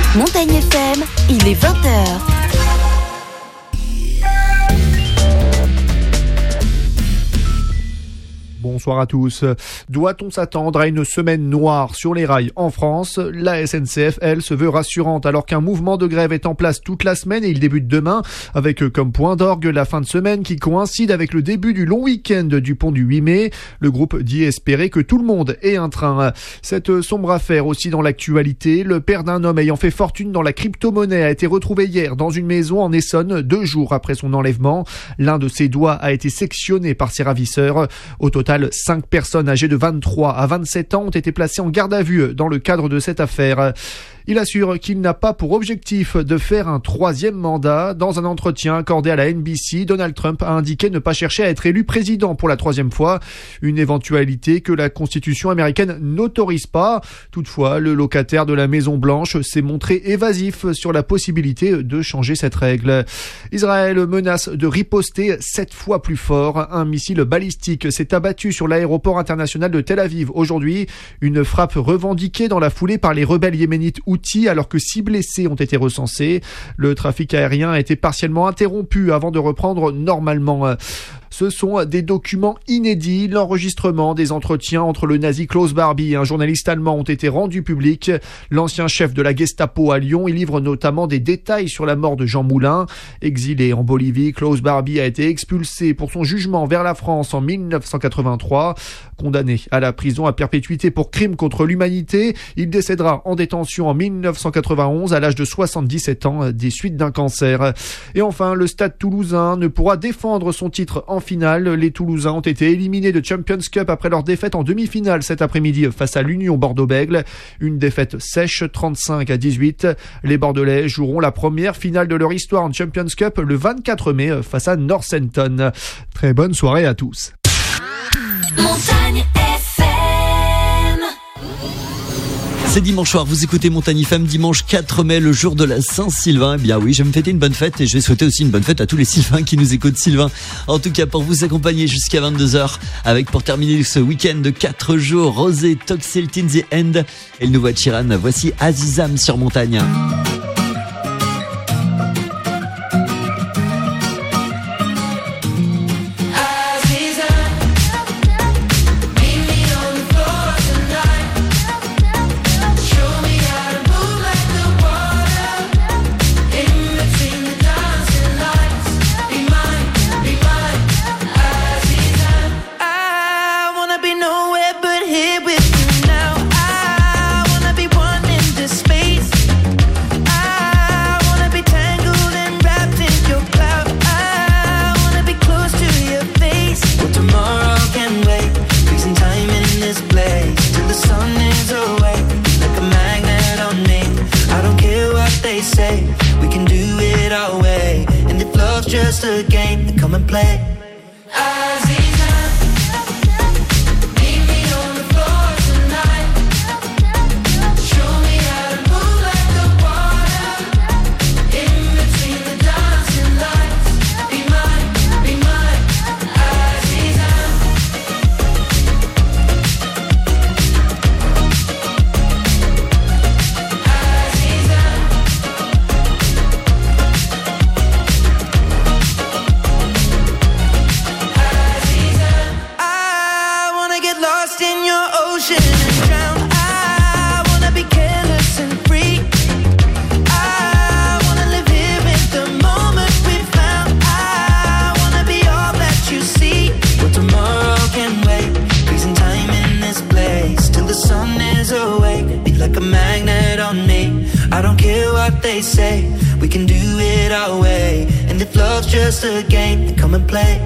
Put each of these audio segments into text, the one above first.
Montagne FM, il est 20h. Bonsoir à tous. Doit-on s'attendre à une semaine noire sur les rails en France ? La SNCF, elle, se veut rassurante alors qu'un mouvement de grève est en place toute la semaine et il débute demain avec comme point d'orgue la fin de semaine qui coïncide avec le début du long week-end du pont du 8 mai. Le groupe dit espérer que tout le monde ait un train. Cette sombre affaire aussi dans l'actualité. Le père d'un homme ayant fait fortune dans la crypto-monnaie a été retrouvé hier dans une maison en Essonne 2 jours après son enlèvement. L'un de ses doigts a été sectionné par ses ravisseurs. Au total, 5 personnes âgées de 23 à 27 ans ont été placées en garde à vue dans le cadre de cette affaire. Il assure qu'il n'a pas pour objectif de faire un 3e mandat. Dans un entretien accordé à la NBC, Donald Trump a indiqué ne pas chercher à être élu président pour la 3e fois, une éventualité que la Constitution américaine n'autorise pas. Toutefois, le locataire de la Maison Blanche s'est montré évasif sur la possibilité de changer cette règle. Israël menace de riposter 7 fois plus fort. Un missile balistique s'est abattu sur l'aéroport international de Tel Aviv aujourd'hui. Une frappe revendiquée dans la foulée par les rebelles yéménites Houthis alors que 6 blessés ont été recensés. Le trafic aérien a été partiellement interrompu avant de reprendre normalement. Ce sont des documents inédits. L'enregistrement des entretiens entre le nazi Klaus Barbie et un journaliste allemand ont été rendus publics. L'ancien chef de la Gestapo à Lyon, il livre notamment des détails sur la mort de Jean Moulin. Exilé en Bolivie, Klaus Barbie a été expulsé pour son jugement vers la France en 1983. Condamné à la prison à perpétuité pour crime contre l'humanité, il décédera en détention en 1991 à l'âge de 77 ans des suites d'un cancer. Et enfin, le Stade Toulousain ne pourra défendre son titre en finale. Les Toulousains ont été éliminés de Champions Cup après leur défaite en demi-finale cet après-midi face à l'Union Bordeaux-Bègles. Une défaite sèche, 35-18. Les Bordelais joueront la première finale de leur histoire en Champions Cup le 24 mai face à Northampton. Très bonne soirée à tous. Montagne FM. C'est dimanche soir, vous écoutez Montagne FM, dimanche 4 mai, le jour de la Saint-Sylvain. Eh bien oui, je vais me fêter une bonne fête et je vais souhaiter aussi une bonne fête à tous les Sylvains qui nous écoutent. Sylvain, en tout cas pour vous accompagner jusqu'à 22h, avec pour terminer ce week-end de 4 jours, Rosé, Toxel, Tin The End et le nouveau Chiran. Voici Azizam sur Montagne. Just a game, then come and play. They say we can do it our way, and if love's just a game, then come and play.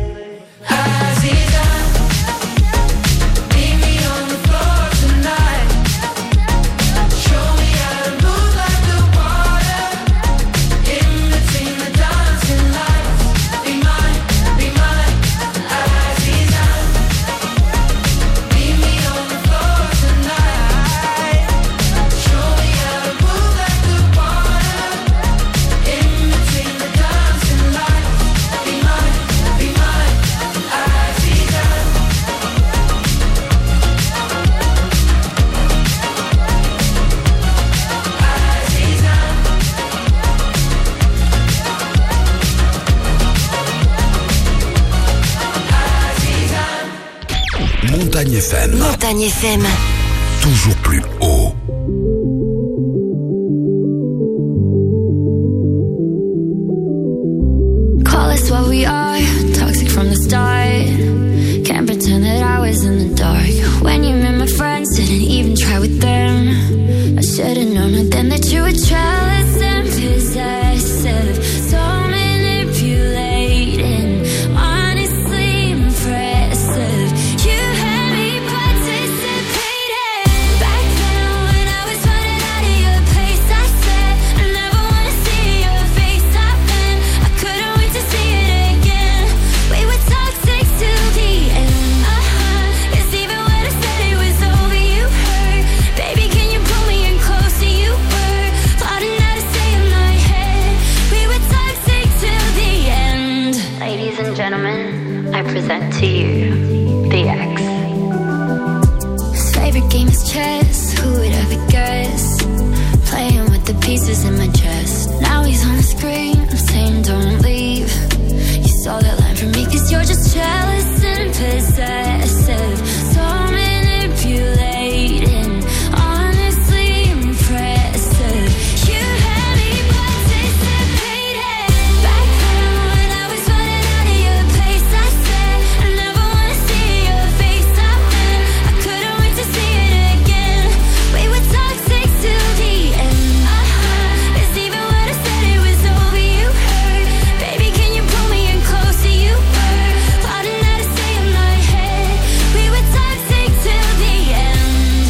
Montagne FM. Montagne FM. Toujours plus haut. Call us what we are, toxic from the start. Can't pretend that I was in the dark. When you met my friends, didn't even try with them. I should've known right then that you were jealous and possessive. So manipulating, honestly impressive. You had me participating. Back then when I was running out of your place, I said I never wanna see your face. I've been, I couldn't wait to see it again. We were toxic till the end. Cause even when I said it was over, you hurt. Baby, can you pull me in closer? You were plotting how to stay in my head. We were toxic till the end. Ladies and gentlemen, I present to you the X. His favorite game is chess. Who would ever guess? Playing with the pieces in my chest. Now he's on the screen. I'm saying don't leave. You saw that line from me cause you're just jealous and possessive. So manipulating, honestly impressive. You had me participating. Back then when I was running out of your place, I said I never wanna see your face. I've been, I couldn't wait to see it again. We were toxic till the end. Cause even when I said it was over, you hurt. Baby, can you pull me in closer? You were plotting how to stay in my head. We were toxic till the end.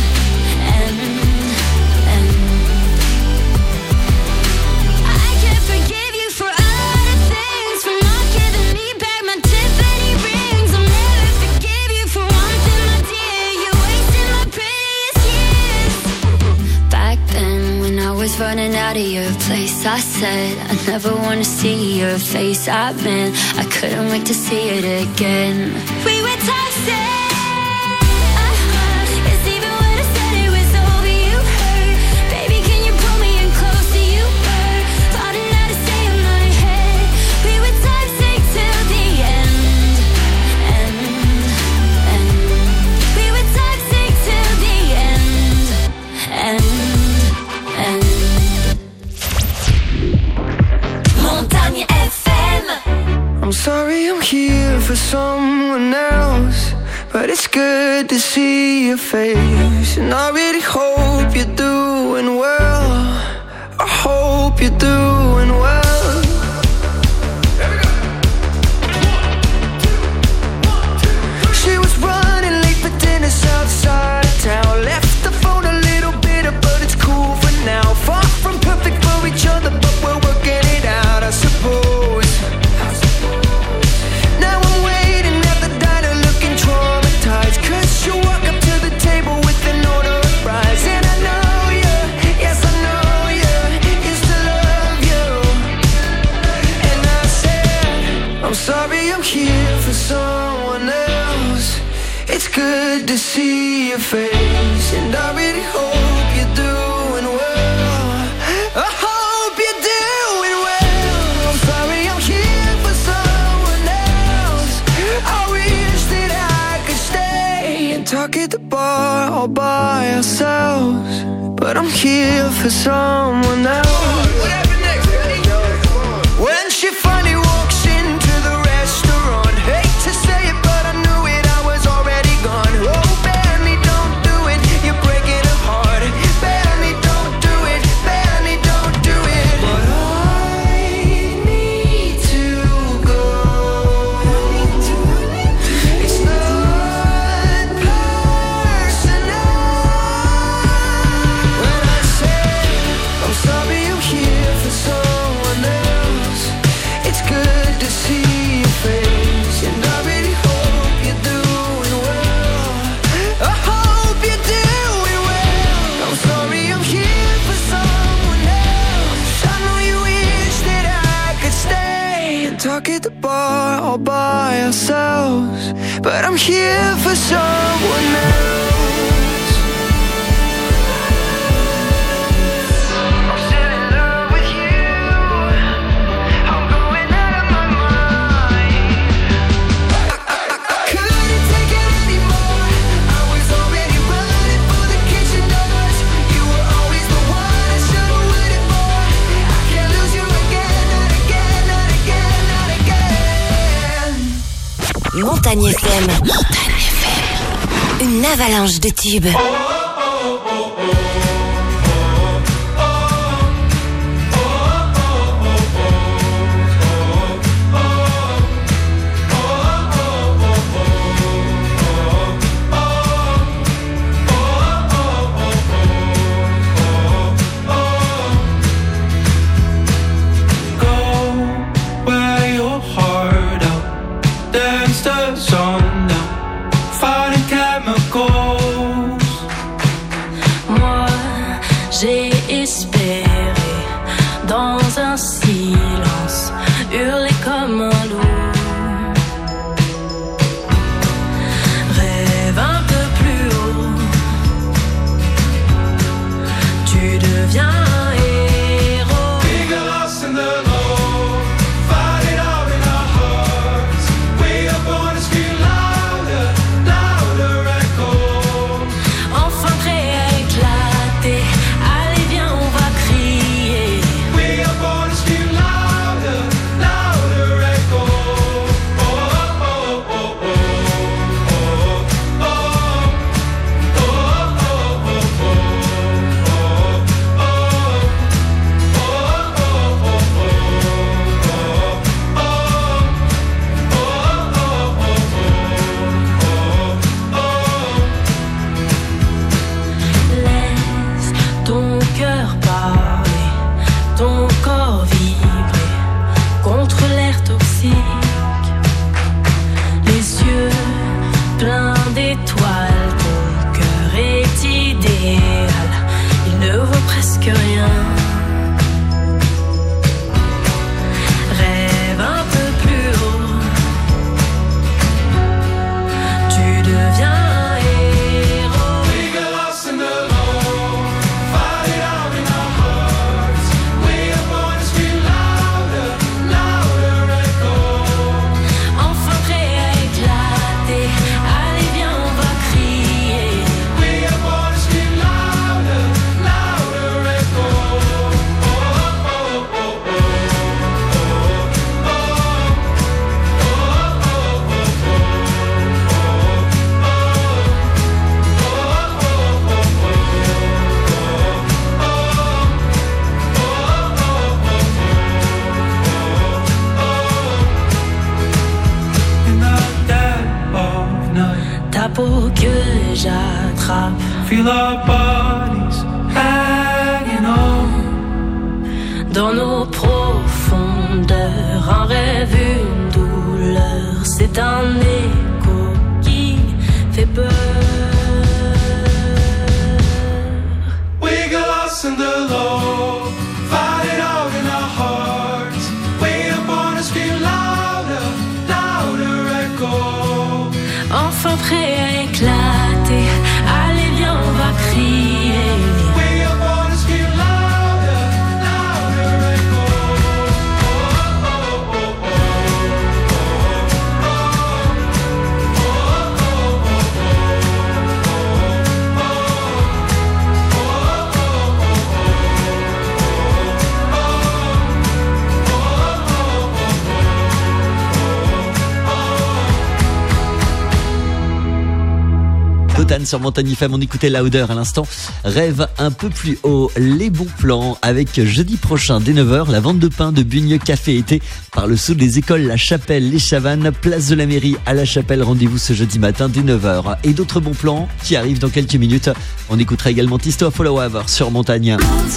I can't forgive you for a lot of things, for not giving me back my Tiffany rings. I'll never forgive you for one thing, my dear. You wasted my prettiest years. Back then when I was running out of your place, I said I never wanna see your face. I've been, I couldn't wait to see it again. We were toxic. Cause even when I said it was over, you hurt. Baby, can you pull me in closer? You were plotting how to stay in my head. We were toxic till the end. We were toxic till the end. Montagne FM. I'm sorry I'm here for someone else, but it's good to see your face. And I really hope you're doing well. I hope you're doing well. She was running late for dinner outside of town. Left the phone a little bitter, but it's cool for now. Far from perfect for each other, but we're working it out, I suppose. Now I'm waiting at the diner looking traumatized, cause you walk up to the table with an order of fries. And I know you, yes I know you, used to love you. And I said, I'm sorry I'm here for someone else. It's good to see your face, and I really hope you're doing well. I hope you're doing well. I'm sorry I'm here for someone else. I wish that I could stay and talk at the bar all by ourselves, but I'm here for someone else. When she finally walks into the restaurant, hate to say it, but I knew it, I was already gone. Oh, Benny, don't do it, you're breaking her heart. Benny, don't do it, Benny, don't do it. But I need to go. It's not personal. When I say I'm sorry I'm here for someone else, it's good to see your face, and I really hope you're doing well. I hope you're doing well. I'm sorry I'm here for someone else. I know you wish that I could stay and talk at the bar all by ourselves, but I'm here for someone else. I'm still in love with you. I'm going out of my mind. I couldn't take it anymore. I Montagne FM. Une avalanche de tubes. Moi, j'ai espéré dans un silence, hurler comme un loup. Rêve un peu plus haut, tu deviens un héros. We got lost in the Lord, find it all in our hearts. We are born to scream louder, louder echo. Enfin prêt à éclater, allez viens on va crier. We are born to scream louder, louder echo. Oh, oh, oh, oh, oh, oh, oh, Laisse ton cœur parler, ton corps vibrer contre l'air toxique. Les yeux pleins d'étoiles, ton cœur est idéal, il ne vaut presque rien. Rêve un peu plus haut, tu deviens un héros. we got lost in the Lord, find it all in our hearts. We are born to scream louder, louder echo. Enfin prêt à éclater, allez viens on va crier. We are born to scream louder, louder echo. Oh, oh, oh, oh, oh, oh, in the dead of night, Ta peau que j'attrape, feel our bodies hanging on. dans nos profondeurs, un rêve, une douleur, c'est un écho qui fait peur. We got lost in the Lord, find it all in our hearts. We are born to scream louder, louder echo. Enfin prêt à éclater, allez viens on va crier. We are born to scream louder, louder echo. Oh, oh, oh, Totan sur Montagne FM, on écoutait Louder à l'instant. Rêve un peu plus haut, les bons plans avec jeudi prochain dès 9h, la vente de pain de Bugne Café Été par le sceau des écoles La Chapelle, les Chavannes, place de la mairie à La Chapelle. Rendez-vous ce jeudi matin dès 9h. Et d'autres bons plans qui arrivent dans quelques minutes. On écoutera également Tisto Follower sur Montagne.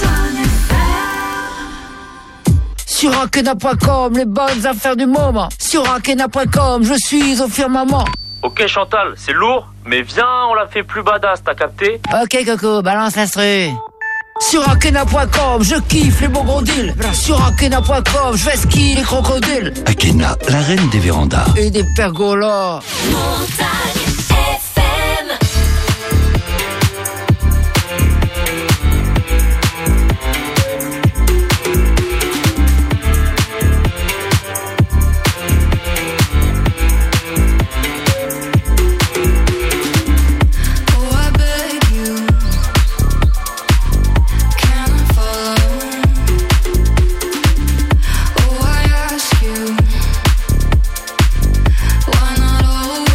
Sur Akena.com, les bonnes affaires du moment. Sur Akena.com, je suis au firmament. Ok Chantal, c'est lourd, mais viens, on la fait plus badass, t'as capté? Ok Coco, balance l'instru. Sur Akena.com, je kiffe les bons gros deals. Sur Akena.com, je vais skier les crocodiles. Akena, la reine des vérandas. Et des pergolas. Montagne FM. Why not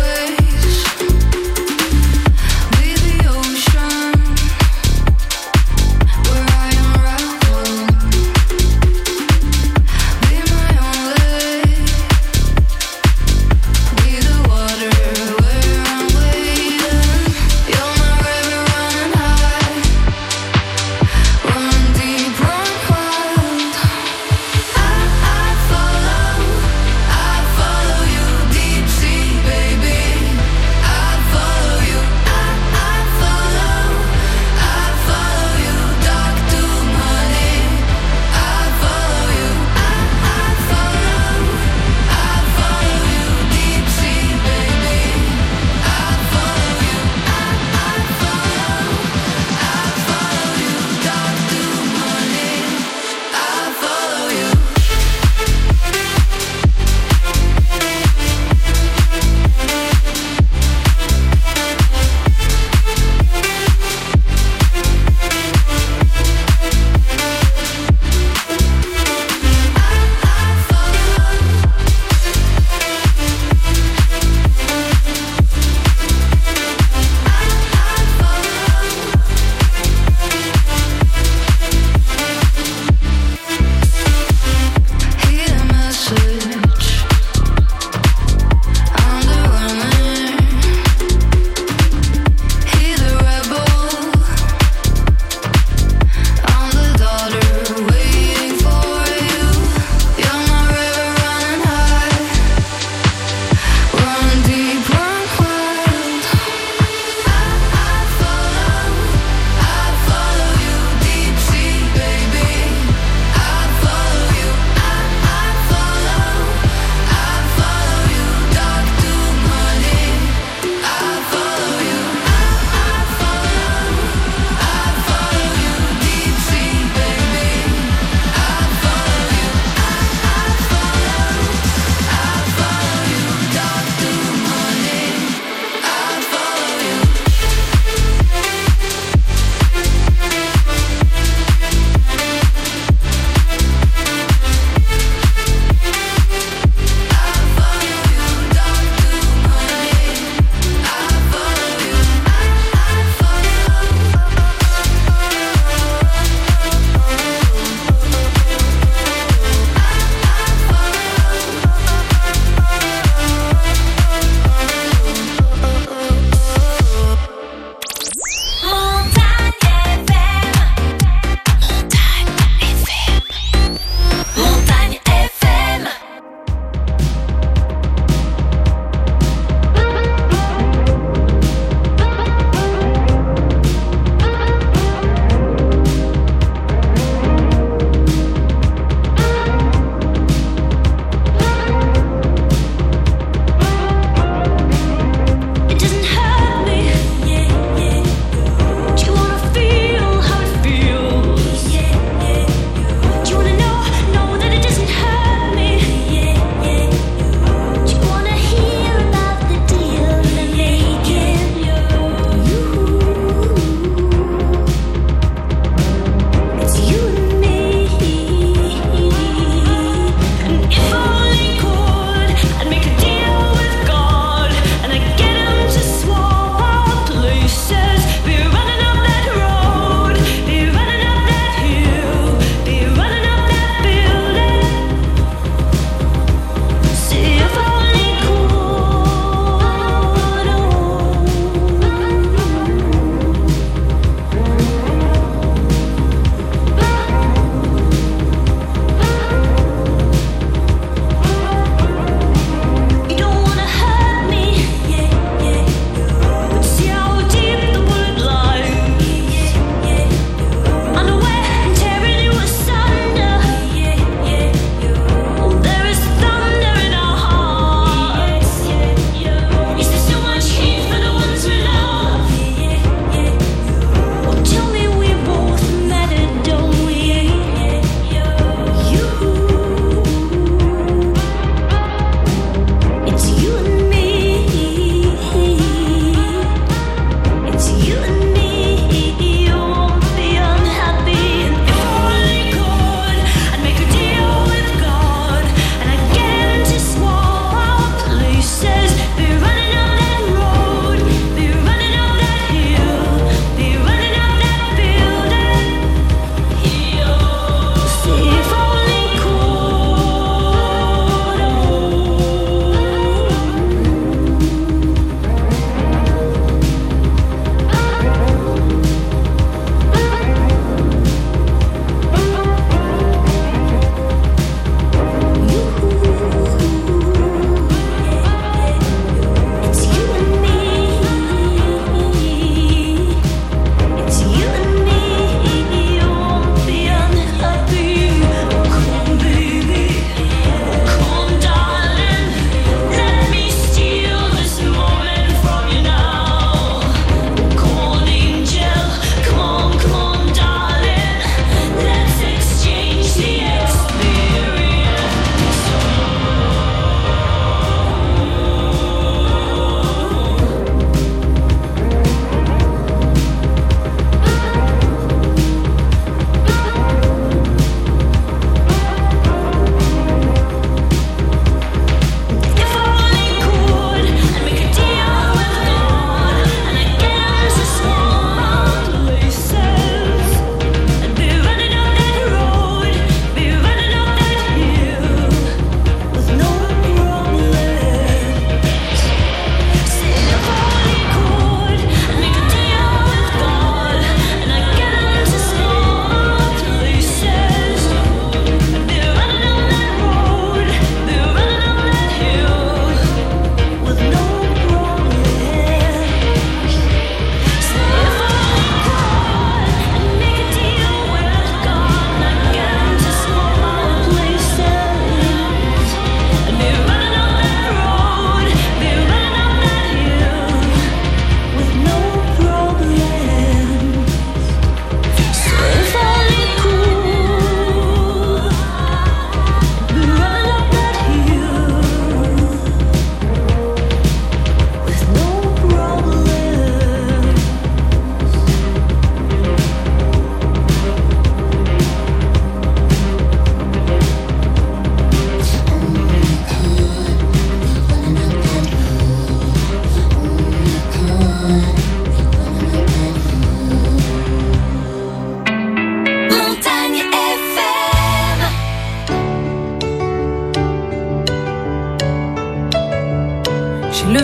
le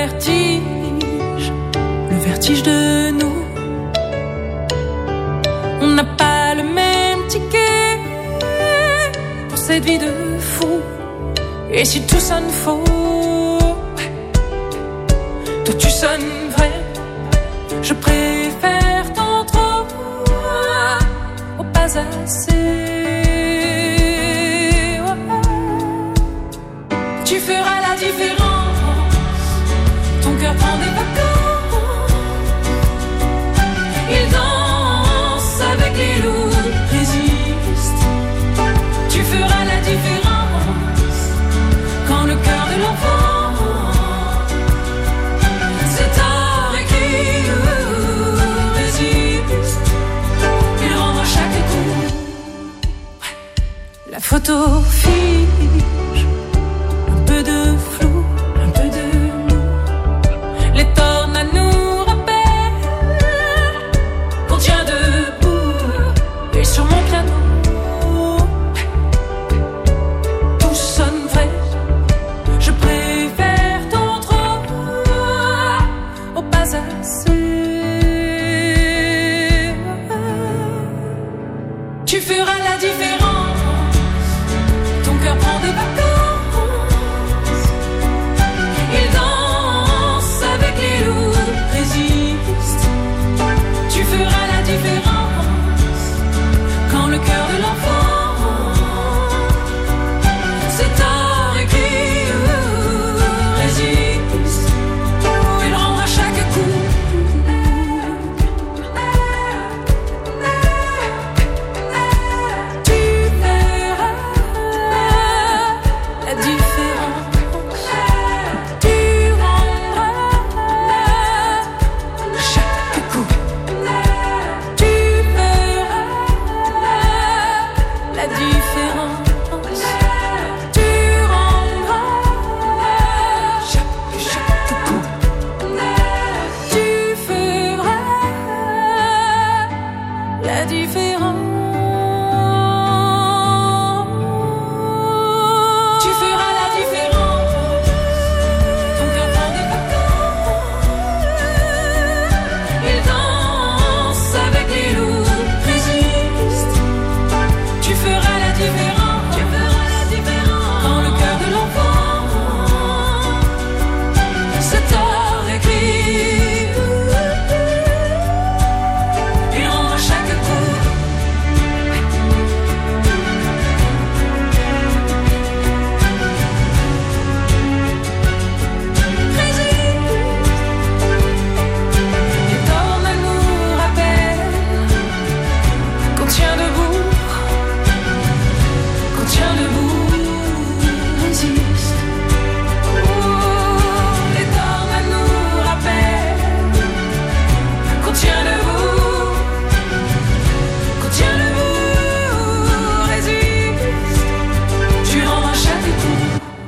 vertige de nous. On n'a pas le même ticket pour cette vie de fou. Et si tout sonne faux, toi tu sonnes vrai. Je préfère tant trop au pas assez. Tu feras la différence. Ton cœur prend des vacances. Il danse avec les loups, résiste. Tu feras la différence. Quand le cœur de l'enfant c'est tard et qui résiste. Il rend à chaque coup. La photo fige. Un peu de flou, un peu de nous. Les tornades nous rappellent qu'on tient debout. Et sur mon piano tout sonne vrai. Je préfère ton trop au pas assez. Tu feras la différence. Ton cœur prend des vacances. Il danse avec les loups, résiste. Tu feras la différence. Quand le cœur de l'enfant c'est tard et qui résiste. Il rend à chaque coup. Tu verras la différence. Tu rendras chaque coup. Tu verras la différence. Tu rendras chaque coup. Tu feras la différence. Tu feras la différence. Ton cœur prend des vacances. Il danse avec les loups, résiste. Tu feras la différence. Tu feras la différence. Quand le cœur de l'enfant c'est tard écrit. Il rend à chaque coup. Les tornades nous rappellent qu'on tient debout. Qu'on tient debout, résiste. Les tornades nous rappellent qu'on tient debout. Qu'on tient debout, résiste. Tu rends à chaque coup.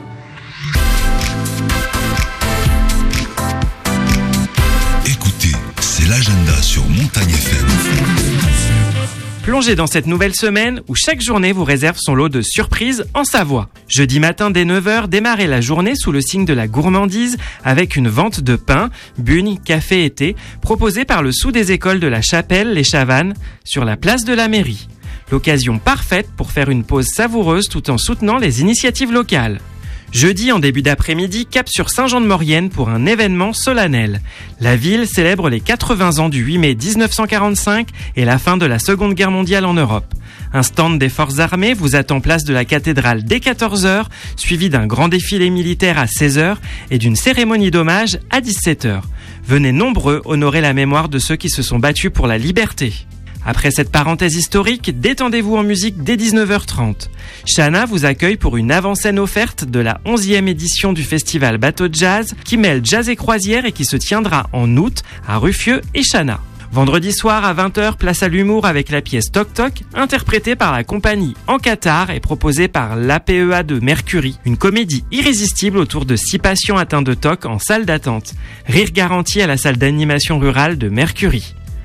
Écoutez, c'est l'agenda sur Montagne FM. Plongez dans cette nouvelle semaine où chaque journée vous réserve son lot de surprises en Savoie. Jeudi matin dès 9h, démarrez la journée sous le signe de la gourmandise avec une vente de pain, bugnes, café et thé proposée par le sous des écoles de la Chapelle, les Chavannes, sur la place de la mairie. L'occasion parfaite pour faire une pause savoureuse tout en soutenant les initiatives locales. Jeudi, en début d'après-midi, cap sur Saint-Jean-de-Maurienne pour un événement solennel. La ville célèbre les 80 ans du 8 mai 1945 et la fin de la Seconde Guerre mondiale en Europe. Un stand des forces armées vous attend place de la cathédrale dès 14h, suivi d'un grand défilé militaire à 16h et d'une cérémonie d'hommage à 17h. Venez nombreux honorer la mémoire de ceux qui se sont battus pour la liberté. Après cette parenthèse historique, détendez-vous en musique dès 19h30. Chana vous accueille pour une avant-scène offerte de la 11e édition du festival Bateau de Jazz qui mêle jazz et croisière et qui se tiendra en août à Ruffieux et Chana. Vendredi soir à 20h, place à l'humour avec la pièce Toc Toc, interprétée par la compagnie En Qatar et proposée par l'APEA de Mercury. Une comédie irrésistible autour de 6 patients atteints de TOC en salle d'attente. Rire garanti à la salle d'animation rurale de Mercury.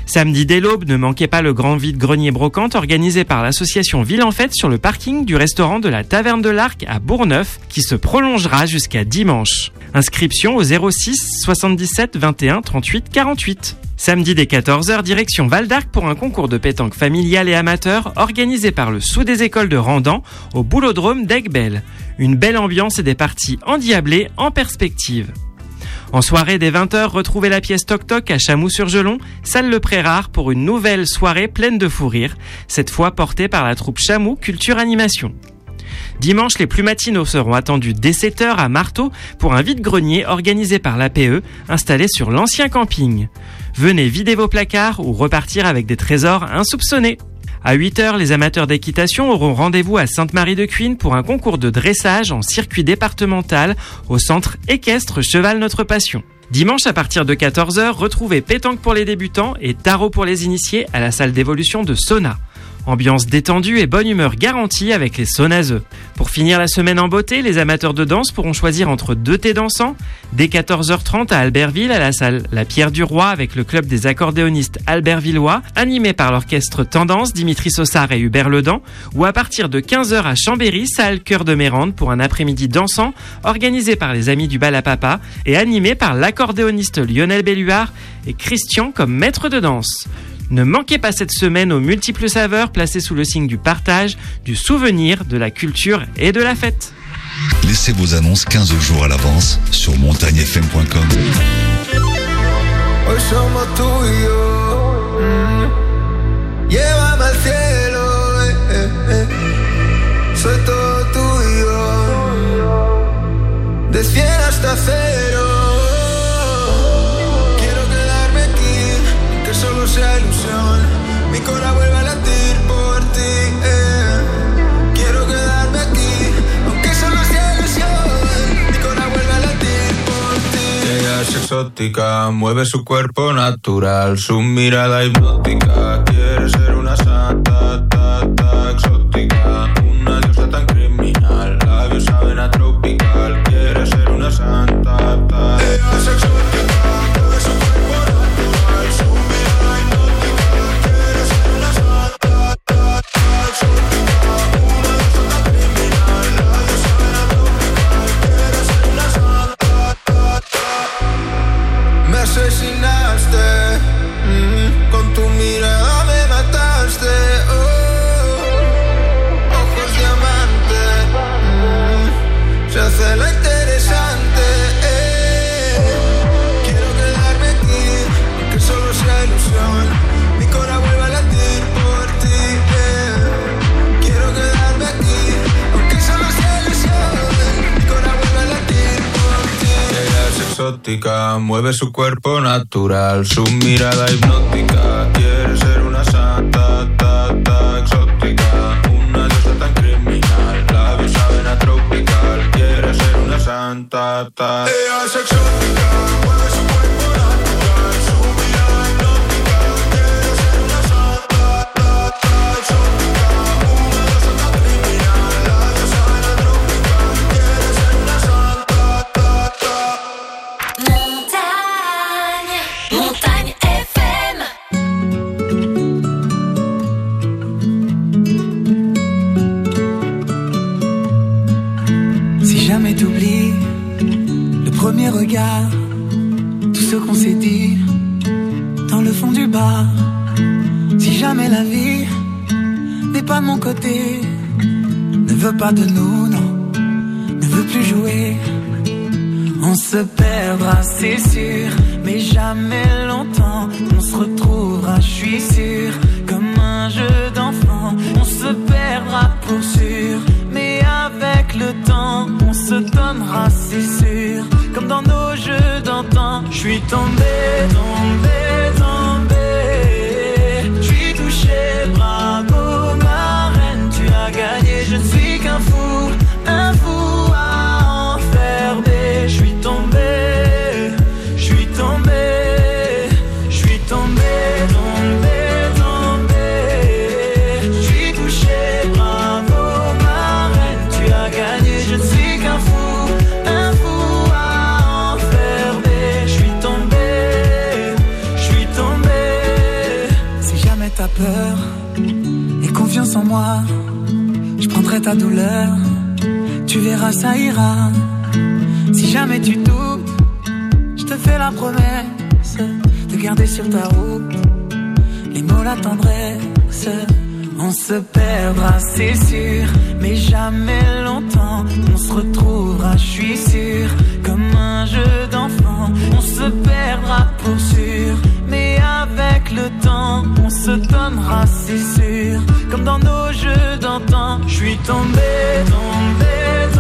Samedi dès l'aube, ne manquez pas le grand vide-grenier brocante organisé par l'association Ville en Fête sur le parking du restaurant de la Taverne de l'Arc à Bourgneuf qui se prolongera jusqu'à dimanche. Inscription au 06 77 21 38 48. Samedi dès 14h, direction Val d'Arc pour un concours de pétanque familial et amateur organisé par le Sous des écoles de Randan au boulodrome d'Aiguebel. Une belle ambiance et des parties endiablées en perspective. En soirée dès 20h, retrouvez la pièce Toc Toc à Chamoux-sur-Gelon, salle Le Prérard pour une nouvelle soirée pleine de fou rire, cette fois portée par la troupe Chamoux Culture Animation. Dimanche, les plus matinaux seront attendus dès 7h à Marteau pour un vide-grenier organisé par l'APE, installé sur l'ancien camping. Venez vider vos placards ou repartir avec des trésors insoupçonnés. À 8h, les amateurs d'équitation auront rendez-vous à Sainte-Marie-de-Cuines pour un concours de dressage en circuit départemental au centre équestre Cheval Notre Passion. Dimanche, à partir de 14h, retrouvez pétanque pour les débutants et tarot pour les initiés à la salle d'évolution de Sona. Ambiance détendue et bonne humeur garantie avec les Sonazeux. Pour finir la semaine en beauté, les amateurs de danse pourront choisir entre deux thés dansants. Dès 14h30 à Albertville, à la salle La Pierre du Roi avec le club des accordéonistes albertvillois, animé par l'orchestre Tendance, Dimitri Sossard et Hubert Ledan. Ou à partir de 15h à Chambéry, salle Cœur de Mérande pour un après-midi dansant organisé par les Amis du Bal à Papa et animé par l'accordéoniste Lionel Belluard et Christian comme maître de danse. Ne manquez pas cette semaine aux multiples saveurs placées sous le signe du partage, du souvenir, de la culture et de la fête. Laissez vos annonces 15 jours à l'avance sur montagnefm.com. Hoy somos tú y yo. Llévame al cielo, soy todo tuyo. De 100 hasta 0. Quiero quedarme aquí, que solo sea ilusión. Mi corazón vuelve a latir por ti. Quiero quedarme aquí, aunque solo sea ilusión. Mi corazón vuelve a latir por ti. Ella es exótica, mueve su cuerpo natural, su mirada hipnótica. Quiere ser una santa, exótica, una diosa tan criminal. Labios saben a tropical. Quiere ser una santa, ella es exótica, mueve su cuerpo natural, su mirada hipnótica. Quiere ser una santa, exótica, una diosa tan criminal. Labios saben a tropical. Quiere ser una santa. Me asesinaste, con tu mirada me mataste. Ojos diamante, se hace la interesante. Quiero quedarme aquí, aunque solo sea ilusión. Mi corazón vuelve a latir por ti. Quiero quedarme aquí, aunque solo sea ilusión. Mi corazón vuelve a latir por ti. Ella es exótica, mueve su cuerpo natural, su mirada hipnótica. Quiere ser una santa, exótica, una diosa tan criminal. Labios saben a tropical. Quiere ser una santa, ella es exótica, mueve su cuerpo natural, su mirada hipnótica. Quiere ser una santa, exótica, una diosa tan criminal. Labios saben a tropical. Quiere ser una santa. Montagne FM. Si jamais t'oublies le premier regard, tout ce qu'on s'est dit dans le fond du bar. Si jamais la vie n'est pas de mon côté, ne veut pas de nous, non, ne veut plus jouer. On se perdra, c'est sûr, mais jamais longtemps. On se retrouvera, je suis sûr, comme un jeu d'enfant. On se perdra pour sûr, mais avec le temps, on se donnera, c'est sûr, comme dans nos jeux d'antan. Je suis tombé, tombé, tombé. Je suis touché, bravo ma reine, tu as gagné. Je ne suis qu'un fou à enfermer. Je suis tombé, je suis tombé, je suis tombé, tombé, tombé. Je suis touché, bravo ma reine, tu as gagné. Je ne suis qu'un fou à enfermer. Je suis tombé. sans moi. Je prendrai ta douleur, tu verras ça ira. Si jamais tu doutes, je te fais la promesse de garder sur ta route les mots, la tendresse. On se perdra, c'est sûr, mais jamais longtemps. On se retrouvera, je suis sûr, comme un jeu d'enfant. On se perdra pour sûr, mais avec le temps, on se donnera, c'est sûr, comme dans nos jeux d'antan. Je suis tombé, tombé,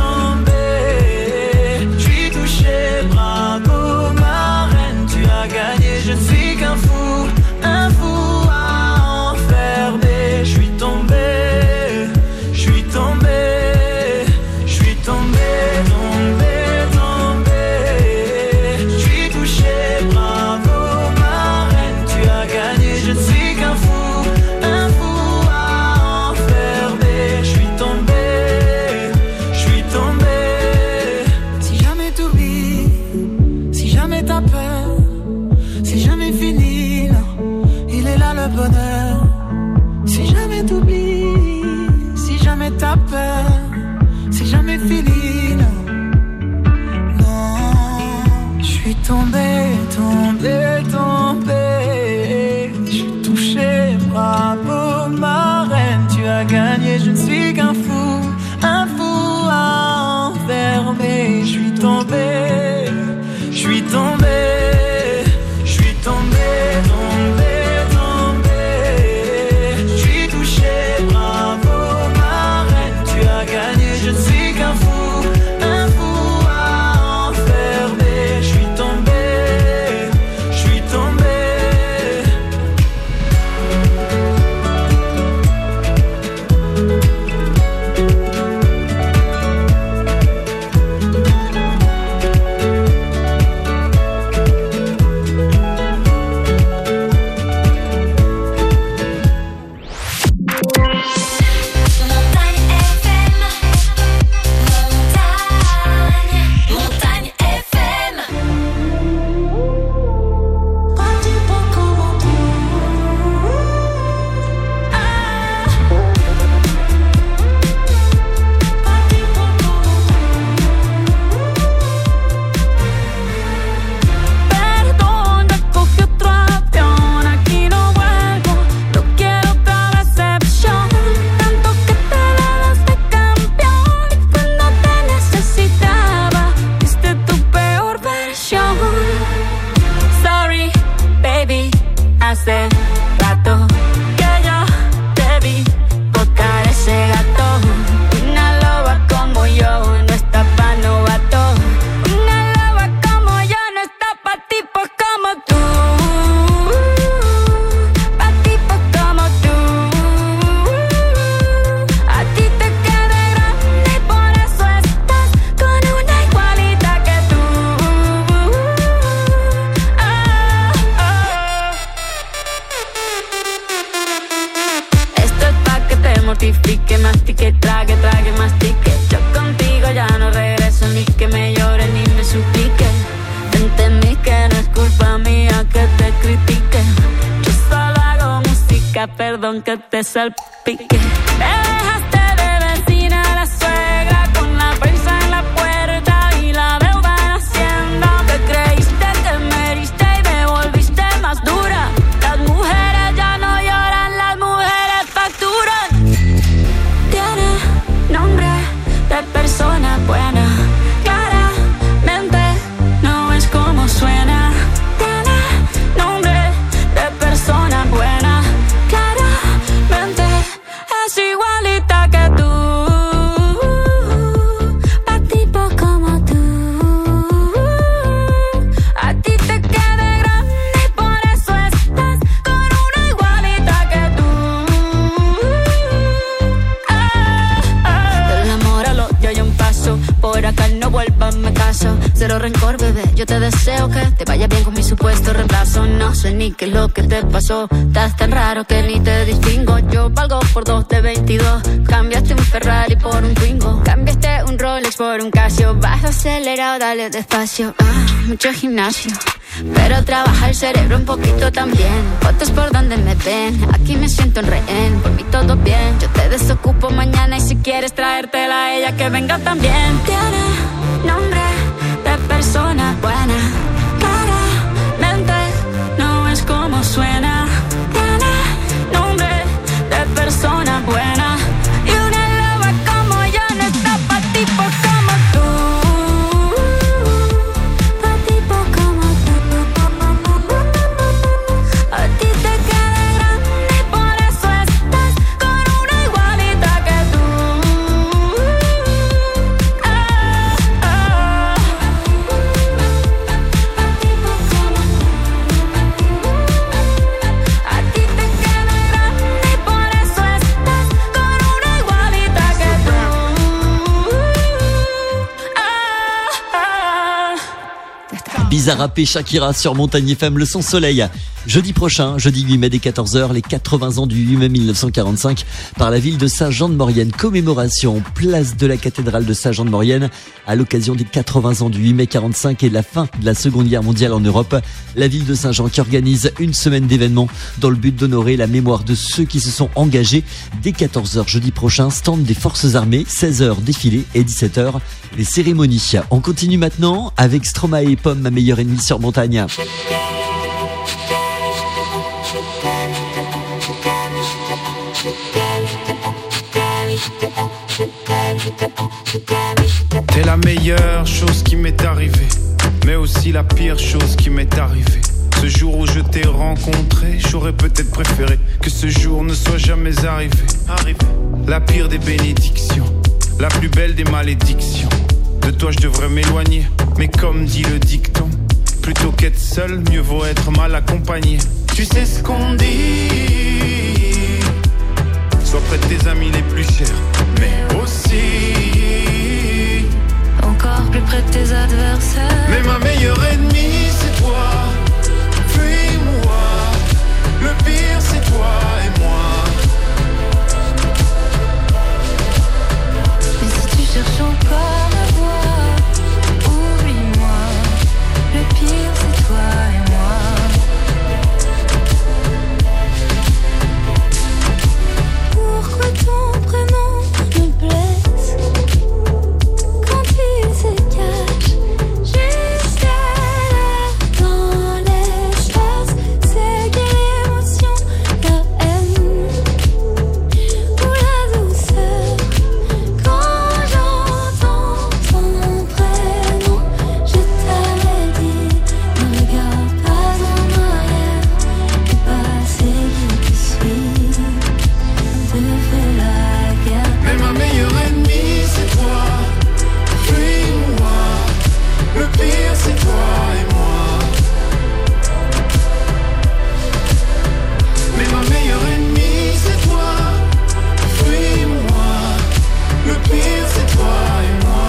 tombé. Je suis touché, bravo ma reine, tu as gagné. Je ne suis qu'un fou, un fou à enfermer. Je suis tombé, je suis tombé, je suis tombé, tombé, tombé. Je suis touché, bravo ma reine, tu as gagné. Je ne suis qu'un fou à enfermer. Je suis tombé, je suis tombé. Si jamais t'oublies, si jamais t'as peur, si jamais fini, non, il est là le bonheur. Si jamais t'oublies, si jamais t'as peur, si jamais fini, non, non. Je suis tombé, tombé, tombé. Je suis touché, bravo ma reine, tu as gagné. Je ne suis qu'un fou à enfermer. Je suis tombé, je suis tombé, je suis tombé, tombé. Je ne suis qu'un fou à enfermer. Je suis tombé, je suis tombé. Perdón que te salpique. Me dejaste de vecina la suegra con la prensa en la puerta y la deuda en Hacienda. Te creíste que me heriste y me volviste más dura. Las mujeres ya no lloran, las mujeres facturan. Tiene nombre de persona buena, claramente no es como suena. Tiene nombre de persona buena. Es igualita que tú, pa' tipo como tú. A ti te queda grande y por eso estás con una igualita que tú. Del amor al odio hay un paso, por acá no vuelvas, me caso. Cero rencor, bebé, yo te deseo que te vaya bien con mi supuesto reemplazo. No sé ni qué es lo que te pasó, estás tan raro que ni te distingo. Yo valgo por 2 de 22, cambia Cambiaste un Ferrari por un Twingo. Cambiaste un Rolex por un Casio. Vas acelerado, dale despacio. Mucho gimnasio, pero trabaja el cerebro un poquito también. Fotos por donde me ven, aquí me siento en rehén. Por mí todo bien, yo te desocupo mañana. Y si quieres traértela a ella, que venga también. Tiene nombre de persona buena, claramente no es como suena. Tiene nombre de persona buena. Y una loba como yo no está pa' tipos como tú. Pa' tipos como tú. A ti te queda grande, por eso estás con una igualita que tú. A ti te queda grande, por eso estás con una igualita que tú. Bizarrap et Shakira sur Montagne FM, le son soleil. Jeudi prochain, jeudi 8 mai dès 14h, les 80 ans du 8 mai 1945 par la ville de Saint-Jean-de-Maurienne. Commémoration, place de la cathédrale de Saint-Jean-de-Maurienne à l'occasion des 80 ans du 8 mai 45 et de la fin de la Seconde Guerre mondiale en Europe. La ville de Saint-Jean qui organise une semaine d'événements dans le but d'honorer la mémoire de ceux qui se sont engagés. Dès 14h jeudi prochain, stand des forces armées, 16h défilé et 17h les cérémonies. On continue maintenant avec Stromae et Pomme, ma meilleure ennemie sur Montagne. T'es la meilleure chose qui m'est arrivée, mais aussi la pire chose qui m'est arrivée. Ce jour où je t'ai rencontré, j'aurais peut-être préféré que ce jour ne soit jamais arrivé. La pire des bénédictions, la plus belle des malédictions. De toi je devrais m'éloigner, mais comme dit le dicton, plutôt qu'être seul, mieux vaut être mal accompagné. Tu sais ce qu'on dit, sois près de tes amis les plus chers, mais aussi encore plus près de tes adversaires. Mais ma meilleure ennemie c'est toi. Fuis-moi, le pire c'est toi et moi. Et si tu cherches encore à voir, oublie-moi, le pire c'est toi et moi. Pourquoi ton prénom me blesse quand il se cache jusqu'à l'air dans l'espace? C'est quelle émotion, la haine ou la douceur quand j'entends ton prénom? Je t'avais dit, ne regarde pas en arrière, le passé qui te suit te fait la guerre. Mais ma meilleure ennemie c'est toi. Fuis-moi, le pire c'est toi et moi. Mais ma meilleure ennemie c'est toi. Fuis-moi, le pire c'est toi et moi.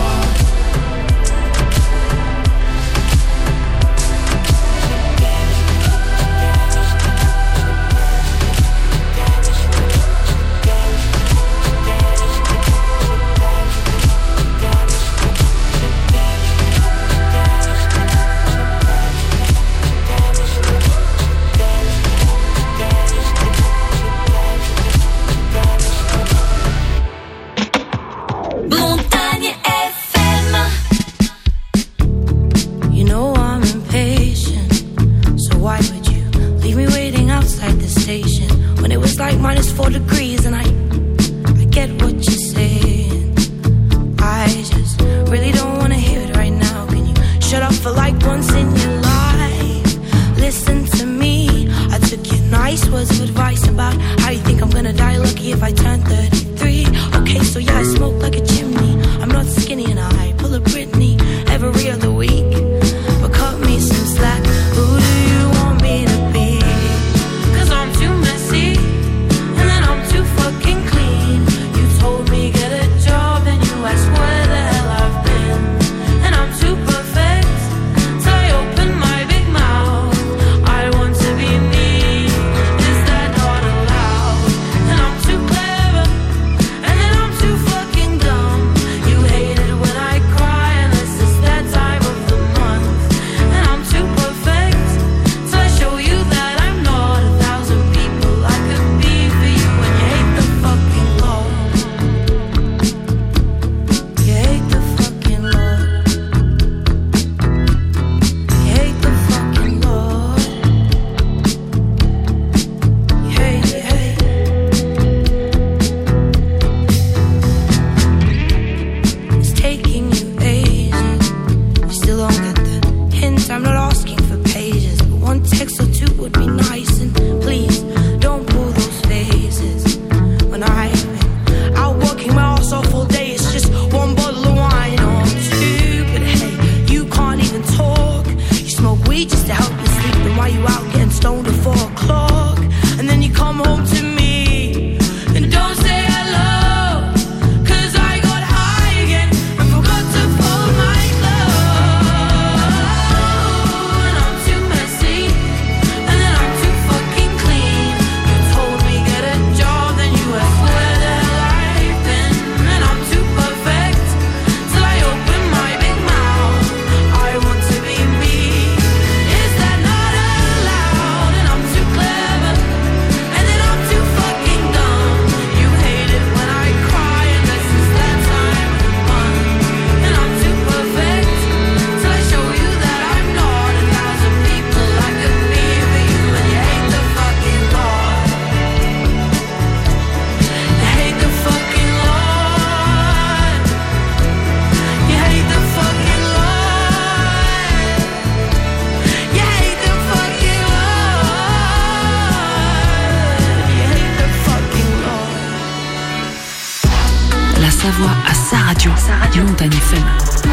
Montagne FM. You know I'm impatient, so why would you leave me waiting outside the station when it was like -4 degrees? And I get what you're saying, I just really don't wanna hear it right now. Can you shut up for like once in your life? Listen to me, I took your nice words of advice about how you think I'm gonna die lucky if I turn 33. Okay, so yeah, I smoke like a chimney, I'm not skinny and I pull a Britney every other week. But cut me some slack, who do you want me to be? 'Cause I'm too messy, and then I'm too fucking clean. You told me get a job and you asked where the hell I've been. And I'm too perfect, so I open my big mouth. I want to be me, is that not allowed? And I'm too clever, and then I'm too sa voix à sa radio, Montagne FM.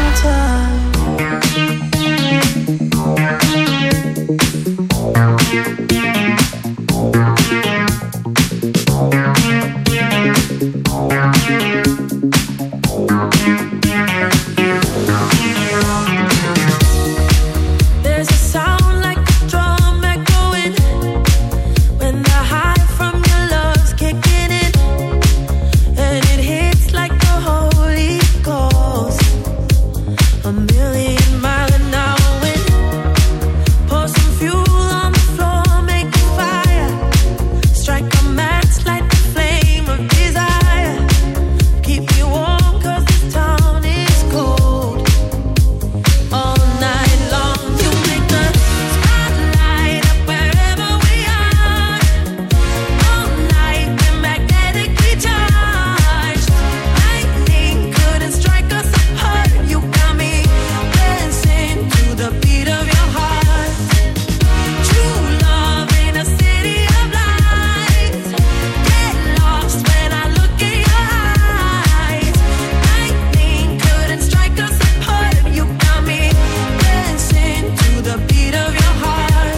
There's a sound like a drum echoing when the high from your love's kicking in, and it hits like the Holy Ghost. A million mile an hour wind. Pour some fuel on the floor, make a fire. Strike a match, light the flame of desire. Keep me warm 'cause this town is cold. All night long, you make the spotlight up wherever we are. All night, we're magnetically charged. Lightning couldn't strike us apart. You got me dancing to the beat of your heart. True love in a city of lights. Get lost when I look in your eyes. Lightning couldn't strike us apart. You got me dancing to the beat of your heart.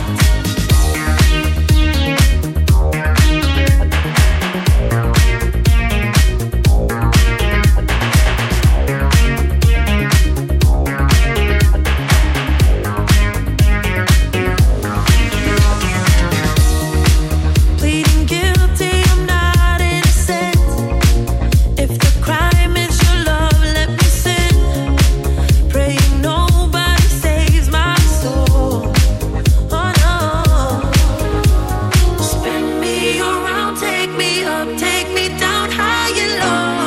Pleading guilty, I'm not innocent. If the crime is your love, let me sin. Praying nobody saves my soul. Oh no. Spin me around, take me up, take me down high and low.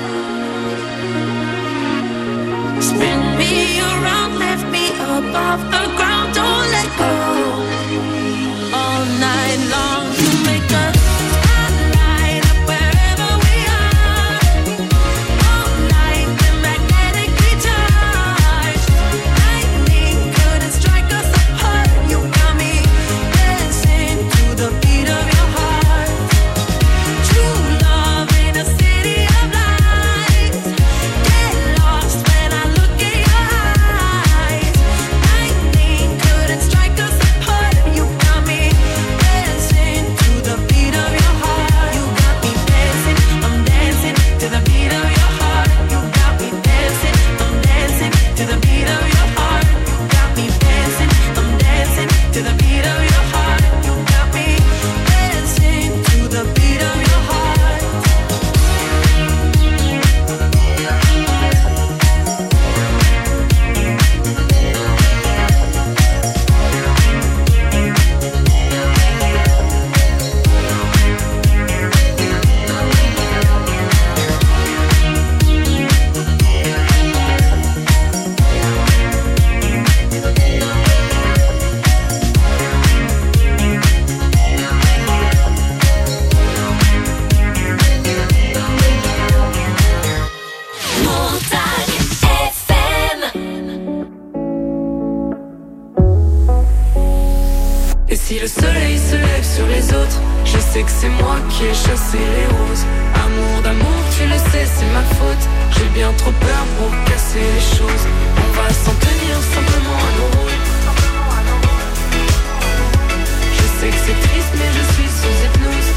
Spin me around, lift me up off the ground, don't let go. All night long, you make the spotlight up wherever we are. All night, we're magnetically charged. Lightning couldn't strike us apart. You got me dancing to the beat of your heart. True love in a city of lights. Get lost when I look in your eyes. Lightning couldn't strike us apart. You got me dancing to the beat of your heart. You got me dancing, I'm dancing to the beat of your heart. You got me dancing, I'm dancing to the beat of your heart. You got me dancing, I'm dancing to the beat of your heart. You got me dancing to the beat of your heart. Montagne FM. Et si le soleil se lève sur les autres, je sais que c'est moi qui ai chassé les roses. Amour d'amour, tu le sais, c'est ma faute. J'ai bien trop peur pour casser les choses. On va s'en tenir simplement à nos rôles. Je sais que c'est triste, mais je suis sous hypnose.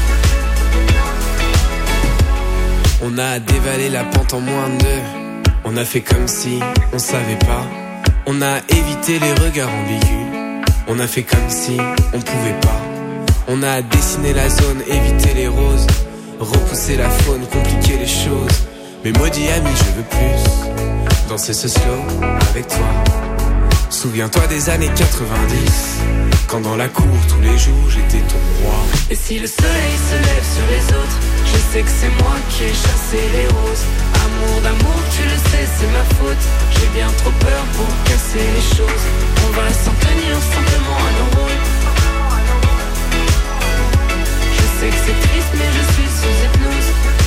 On a dévalé la pente en moins de 2. On a fait comme si on savait pas. On a évité les regards ambigus. On a fait comme si on pouvait pas. On a dessiné la zone, évité les roses. Repousser la faune, compliquer les choses. Mais maudit ami, je veux plus danser ce slow avec toi. Souviens-toi des années 90, quand dans la cour tous les jours j'étais ton roi. Et si le soleil se lève sur les autres, je sais que c'est moi qui ai chassé les roses. Amour d'amour, tu le sais, c'est ma faute. J'ai bien trop peur pour casser les choses. On va s'en tenir simplement à nos rôles. Je sais que c'est triste, mais je suis sous hypnose.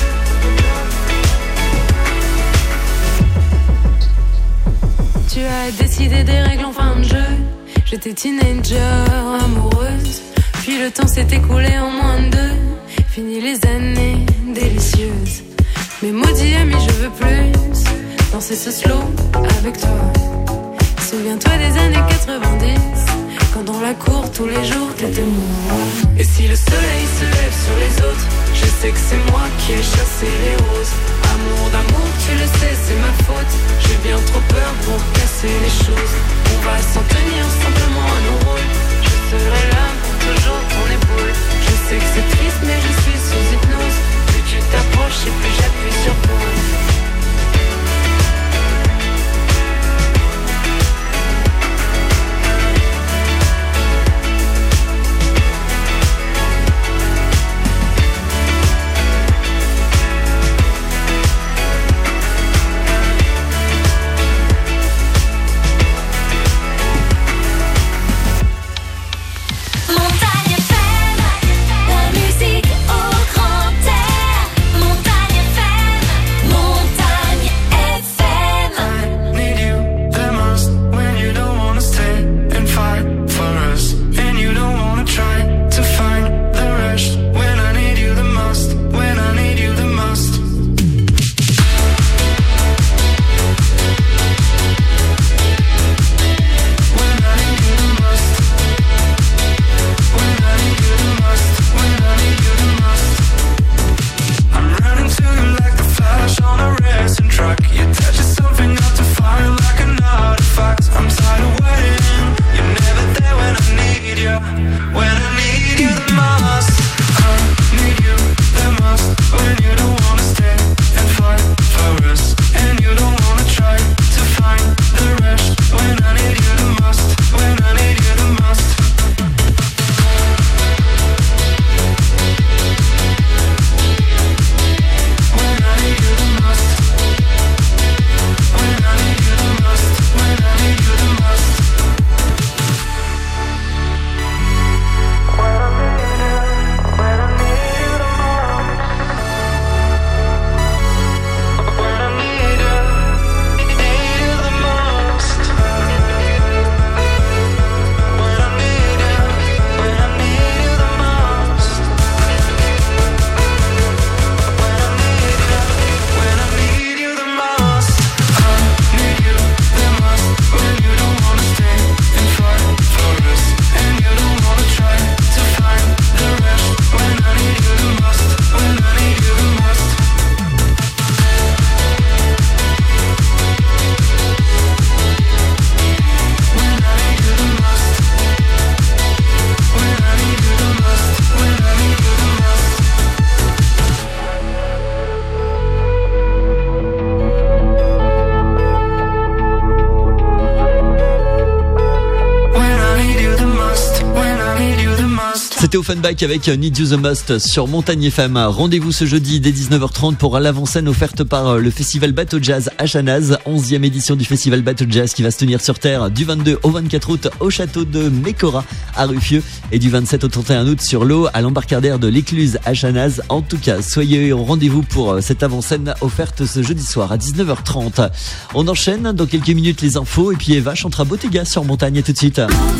Tu as décidé des règles en fin de jeu. J'étais teenager, amoureuse. Puis le temps s'est écoulé en moins de 2. Fini les années délicieuses. Mais maudit ami, je veux plus danser ce slow avec toi. Souviens-toi des années 90, quand dans la cour tous les jours t'étais moi. Et si le soleil se lève sur les autres, je sais que c'est moi qui ai chassé les roses. Amour d'amour, tu le sais, c'est ma faute. J'ai bien trop peur pour casser les choses. On va s'en tenir simplement à nos rôles. Je serai là pour toujours ton épaule. Je sais que c'est triste mais je suis sous hypnose. Plus tu t'approches et plus j'appuie sur pause. C'était Offenbach avec Need You The Most sur Montagne FM. Rendez-vous ce jeudi dès 19h30 pour l'avant-scène offerte par le Festival Bateau Jazz à Chanaz, 11e édition du Festival Bateau Jazz qui va se tenir sur Terre du 22 au 24 août au château de Mécora à Ruffieux et du 27 au 31 août sur l'eau à l'embarcadère de l'Écluse à Chanaz. En tout cas, soyez au rendez-vous pour cette avant-scène offerte ce jeudi soir à 19h30. On enchaîne dans quelques minutes les infos et puis Eva chantera Bottega sur Montagne. Tout de suite.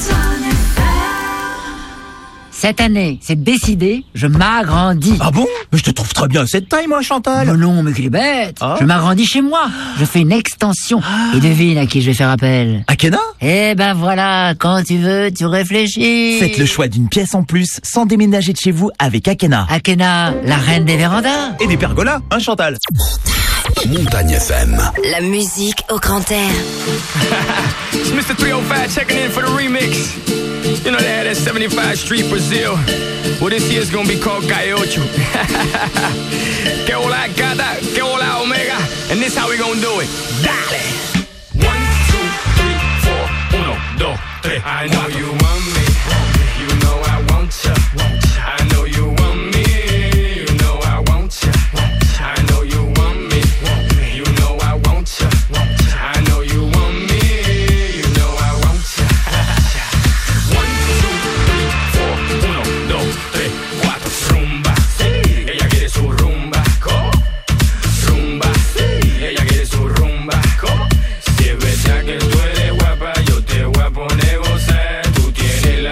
Cette année, c'est décidé, je m'agrandis. Ah bon? Mais je te trouve très bien à cette taille, moi, Chantal. Mais non, mais qu'il est bête. Ah. Je m'agrandis chez moi. Je fais une extension. Et devine à qui je vais faire appel. Akena? Eh ben voilà, quand tu veux, tu réfléchis. Faites le choix d'une pièce en plus sans déménager de chez vous avec Akena. Akena, la reine des vérandas. Et des pergolas, hein, Chantal? Montagne FM. La musique au grand air. It's Mr. 305 checking in for the remix. You know that at 75 Street, Brazil. Well, this year's gonna be called Gaiocho. Que hola gata, que hola omega. And this how we gonna do it. Dale! 1, 2, 3, 4. 1, 2, 3. I know you want me. You know I want ya. I know you want me. You know I want ya. I know you want me. You know I want ya. I know you want me. You know I want ya. 1, 2, 3, 4. 1, 2, 3, 4. Rumba. Ella quiere su rumba. Rumba. Ella quiere su rumba. Si es verdad que tú eres guapa, yo te voy a poner gozar. Tú tienes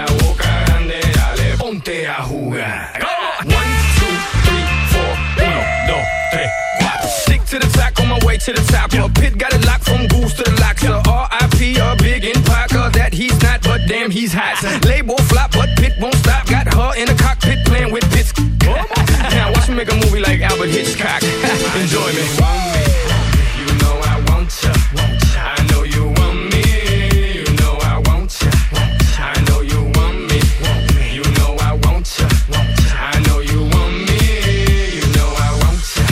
to the top. Pit got it locked from goose to the locker. R.I.P. a big in Parker that he's not, but damn he's hot. Label flop, but Pit won't stop. Got her in the cockpit playing with bits. Now watch me make a movie like Albert Hitchcock. Enjoy me. You know I want ya. I know you want me. You know I want ya. I know you want me. You know I want ya. I know you want me. You know I want ya.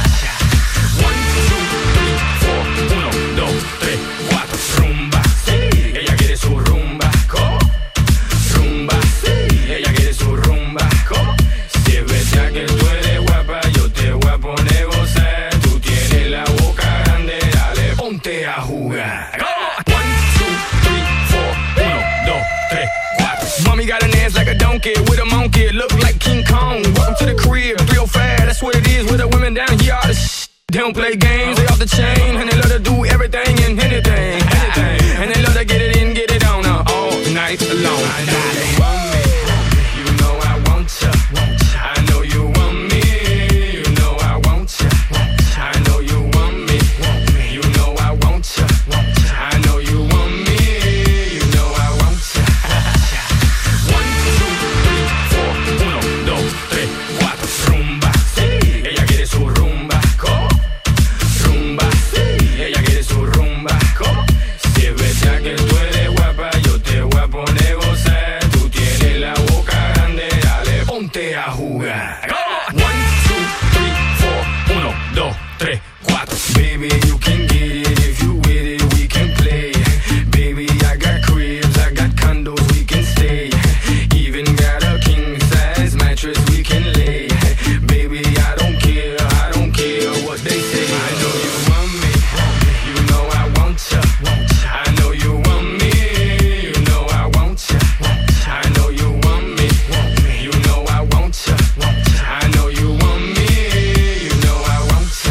1, 2, 3, 4. 1, 2, 3, 4. Rumba, sí. Ella quiere su rumba. ¿Cómo? Rumba, sí. Ella quiere su rumba. ¿Cómo? Si es verdad que tú eres guapa, yo te voy a poner a gozar. Tú tienes la boca grande, dale, ponte a jugar. 1, 2, 3, 4. 1, 2, 3, 4. Mommy got an ass like a donkey with a monkey. Look like King Kong. Welcome to the crib. 305, that's what it is with the women down here. All the they don't play games, they off the chain. And they love to do everything and anything. And they love to get it in, get it on all night long. You want me, you know I want ya. I know you want me, you know I want ya. I know you want me, you know I want ya. I know you want me, you know I want ya. 1, 2, 3, 4. 1, 2, 3, 4. Rumba, sí, ella quiere su rumba. ¿Cómo? Rumba, sí, ella quiere su rumba. ¿Cómo? Si es verdad que tú eres guapa, yo te voy a poner a gozar. Tú tienes la boca grande, dale, ponte a jugar. 1, 2, 3, 4. 1, 2, 3, 4. Baby, you can get it if you with it, we can play. Baby, I got cribs, I got condos, we can stay. Even got a king size mattress we can lay. Baby, I don't care what they say. I know you want me, you know I want ya. I know you want me, you know I want ya. I know you want me, you know I want ya. I know you want me, you know I want ya.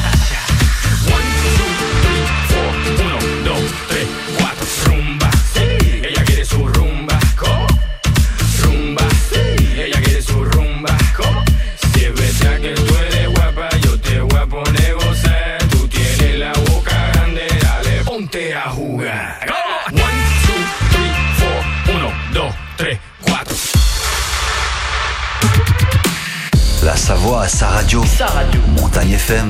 1, 2, 3, 4. 1, 2, 3, 4. Rumba, sí, ella quiere su rumba. ¿Cómo? Rumba, sí, ella quiere su rumba. ¿Cómo? Si es verdad que tú eres guapa, yo te voy a poner a gozar. Tú tienes la boca grande, dale, ponte a jugar. 1, 2, 3, 4. 1, 2, 3, 4. La Savoie à sa radio. Montagne FM.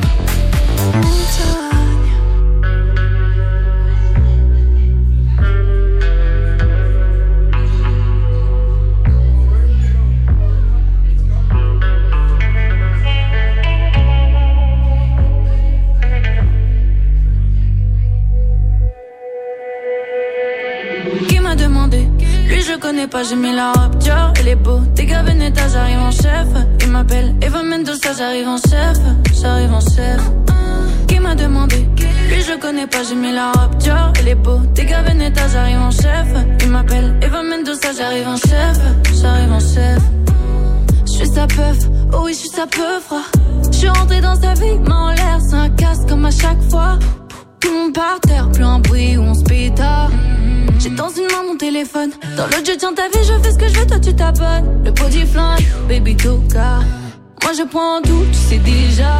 Qui m'a demandé? Lui je connais pas, j'ai mis la robe Dior. Elle est beau, t'es gars Veneta, j'arrive en chef. Il m'appelle Eva Mendoza, j'arrive en chef. J'arrive en chef. Qui m'a demandé? Lui je connais pas, j'ai mis la robe Dior. Elle est beau, t'es gars Veneta, j'arrive en chef. Il m'appelle Eva Mendoza, j'arrive en chef. J'arrive en chef. J'suis sa peuf, oh oui j'suis sa peuf. J'suis rentré dans sa vie, main en l'air, c'est un casse comme à chaque fois. Tout le monde par terre, plus un bruit où on se pétard. J'ai dans une main mon téléphone, dans l'autre je tiens ta vie, je fais ce que je veux, toi tu t'abonnes. Le body flingue, baby toka. Moi je prends tout, tu sais déjà.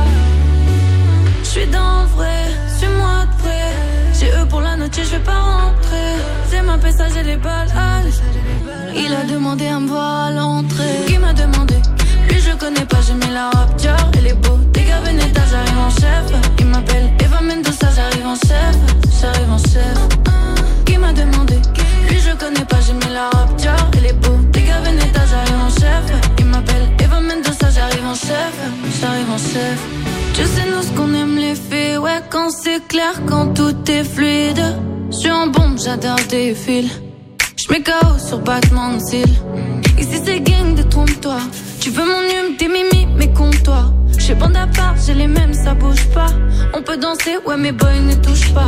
Je suis dans le vrai, suis-moi de près. J'ai eux pour la note, je vais pas rentrer. C'est ma pessa, j'ai les balles. Il a demandé à me voir à l'entrée. Qui m'a demandé? Lui je connais pas, j'ai mis la robe Dior. Elle est beau, des gars Veneta, j'arrive en chef. Il m'appelle Eva Mendoza, j'arrive en chef. J'arrive en chef. Qui m'a demandé? Lui je connais pas, j'ai mis la robe Dior. Elle est beau, des gars Veneta, j'arrive en chef. Il m'appelle Eva Mendoza, j'arrive en chef. J'arrive en chef. Tu sais nous ce qu'on aime les filles. Ouais quand c'est clair, quand tout est fluide. J'suis en bombe, j'adore tes fils. J'mets KO sur battement de cils. Ici c'est gang, détrompe-toi. Tu veux mon hume, tes mimi, mais compte-toi. J'fais bande à part, j'ai les mêmes, ça bouge pas. On peut danser, ouais mais boy ne touche pas.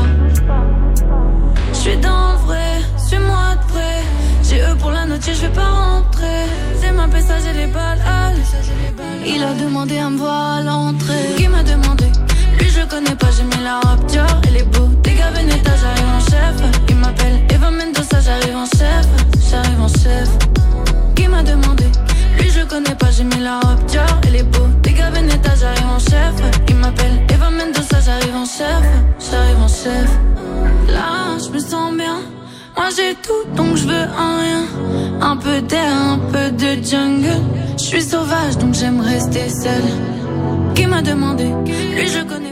J'suis dans le vrai, suis-moi de près. J'ai eux pour la note, je vais pas rentrer. C'est ma pessa, j'ai les balles. Il a demandé à me voir à l'entrée. Qui m'a demandé? Lui je connais pas, j'ai mis la robe Dior. Elle est beau, des gars Veneta, j'arrive en chef. Il m'appelle Eva Mendoza, j'arrive en chef. J'arrive en chef. Qui m'a demandé? Lui je connais pas, j'ai mis la robe Dior. Elle est beau, des gars Veneta, j'arrive en chef. Il m'appelle Eva Mendoza, j'arrive en chef. chef. Là, je me sens bien. Moi j'ai tout, donc je veux un rien. Un peu d'air, un peu de jungle. Je suis sauvage, donc j'aime rester seule. Qui m'a demandé? Lui je connais.